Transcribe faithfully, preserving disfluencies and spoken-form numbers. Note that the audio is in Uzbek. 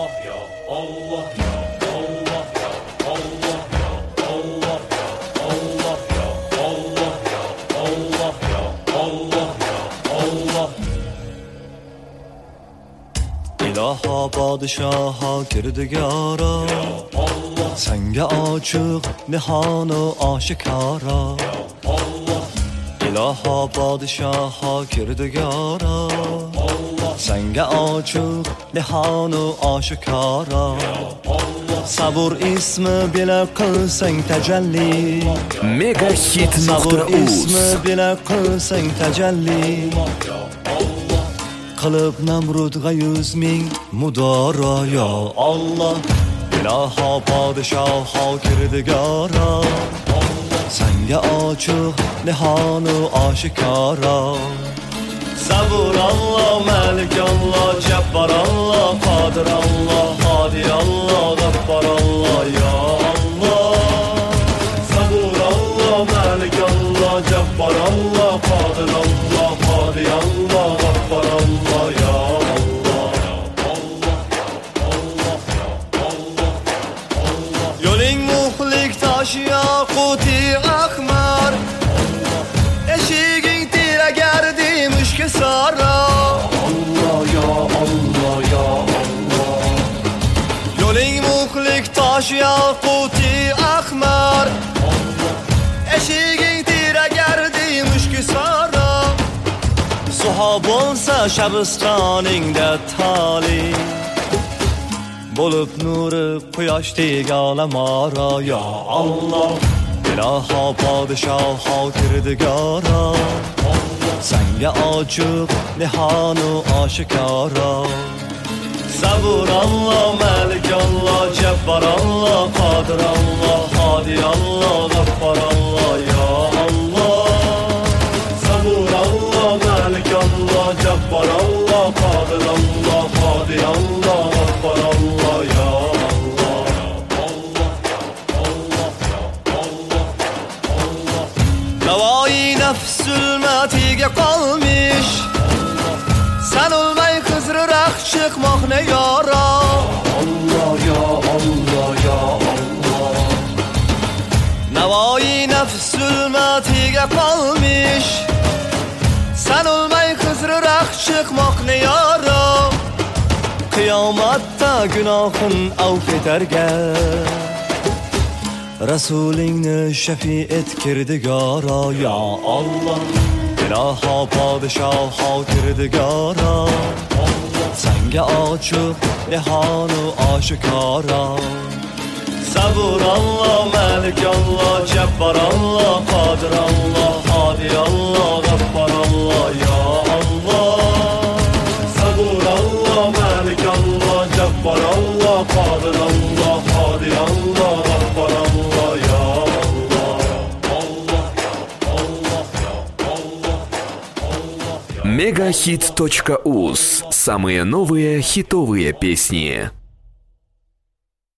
iloho podshoho kirdugoro senga ochiq nihonu oshikora iloho podshoho kirdugoro senga ochiq nihonu oshikora sabr ismi bila qilsang tajalli mega hit sabr ismi bila qilsang tajalli qilib namrudga yuz ming mudoro yo Allah iloho podshoho kirdugoro senga ochiq nihonu oshikora sabr Allah malik Allah jabbar Allah qodir Allah hodi Allah g'affar Allah ya Allah sabr Allah malik Allah jabbar Allah qodir Allah hodi Allah g'affar Allah ya yo'ling muhlik tosh yaquti ahmar eshiging tiragardi mushk sara Allah ya Allah ya Allah yo'ling muhlik tosh yaquti ahmar eshiging tiragardi mushk sara suho bo'lsa shabistoningda tali bo'lib nuri quyoshdek olamora ya Allah iloho podshoho kirdugoro senga ochiq nihonu oshikora sabr Allah malik Allah jabbar Allah qodir Allah hodi Allah g'affar Allah ya Allah sabr Allah malik Allah jabbar Allah qodir Allah hodi Allah g'affar Allah ya Navoiy nafsulmatiga qolmish sen olmay qizriroq chiqmoqni yora Allah ya Allah ya Allah Navoiy nafsulmatiga qolmish sen olmay qizriroq chiqmoqni yora qiyomatda gunohin avf etarga rasulingni shafi et kirdugoro ya Allah iloho podshoho kirdugoro senga ochiq nihonu oshikora sabr Allah malik Allah jabbar Allah qodir Allah hodi Allah g'affar Allah ya Allah sabr Allah malik Allah jabbar Allah qodir Allah hodi Allah g'affar Allah ya мегахит точка уз. Самые новые хитовые песни.